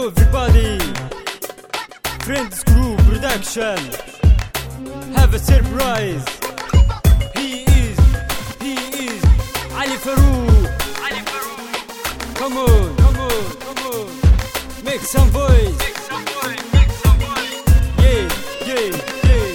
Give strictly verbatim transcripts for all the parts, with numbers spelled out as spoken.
Hello everybody, Friends Crew Production have a surprise. He is, he is Ali Farouk. Ali Farouk. Come on, come on, come on. Make some voice. Make some voice, make some voice. Yeah, yeah, yeah,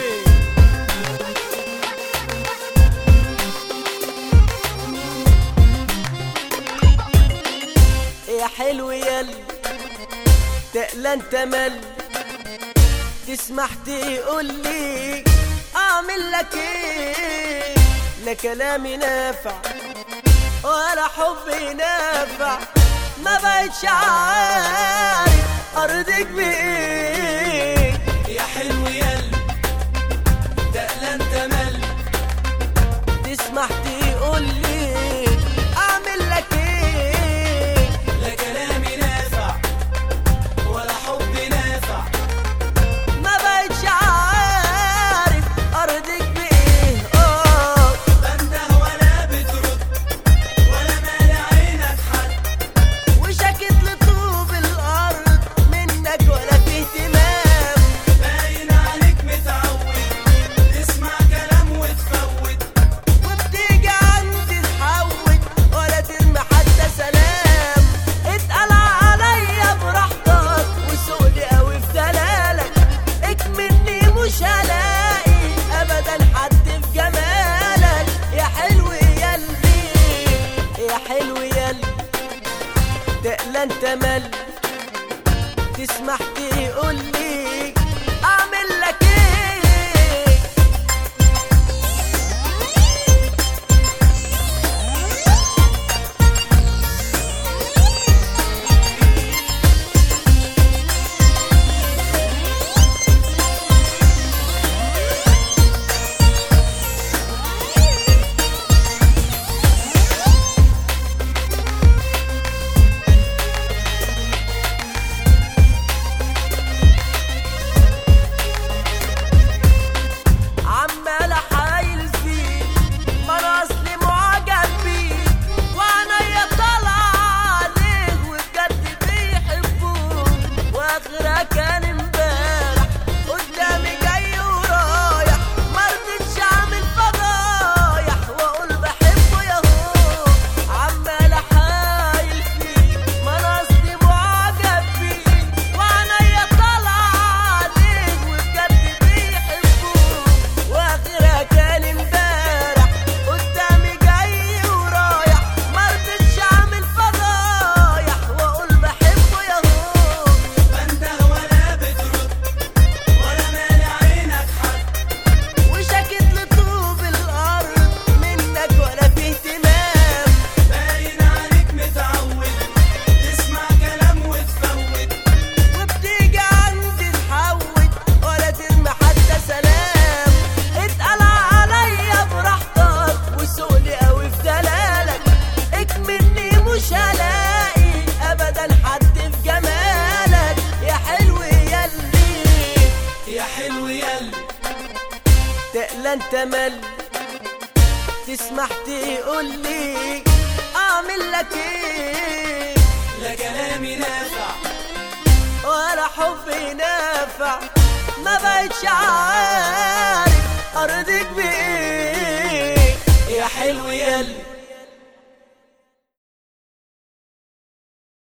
yeah. يا حلو ياللي تقلى انت مل تسمح تقولي اعمل لك ايه؟ لا كلامي نافع ولا حبي نافع، ما بقتش عارف ارضيك بايه. يا حلو ياللي تقلى انت مل تسمح تقولي اعمل لك ايه؟ لا كلامي نافع ولا حبي نافع، ما بقتش عارف ارضيك بايه. اه بنده ولا بترد ولا مالي عينك حد، وشكت لطوب الارض منك ولا في اهتمام. باين عليك متعود تسمع كلام وتفوت، وبتيجي عندي تحوت ولا ترمي حتى سلام. اتقل عليا براحتك وسوقي قوي في دلالك، اكملني مش هلاقي ابدا حد في جمالك. يا حلو ياللي، يا حلو ياللي تقلى انت مل تسمح تقولي اعمل لك ايه؟ عمال احايل فيك ما انا اصلي معجب بيك، وعينيا طالعه عليك وبجد بيحبوك. واخرها كان امبارح قدامي جاي ورايح، مرضتش اعمل فضايح واقول بحبه ياهو. عمال احايل فيك ما انا اصلي معجب بيك، وعينيا طالعه عليك وبجد بيحبوك. واخرها كان امبارح قدامي جاي ورايح، مرضتش اعمل فضايح واقول بحبه ياهو. بنده ولا بترد ولا مالي عينك حد، وشكت لطوب الارض منك ولا في اهتمام. باين عليك متعود تسمع كلام وتفوت، وبتيجي عندي تحوت ولا ترمي حتى سلام. اتقل عليا براحتك وسوقي قوي في دلالك، اكملني مش هلاقي ابدا حد في جمالك. يا حلو ياللي، يا حلو ياللي تقلى انت مل تسمح تقولي اعمل لك ايه؟ لا كلامي نافع ولا حبي نافع، ما بقتش عارف ارضيك بايه. يا حلو ياللي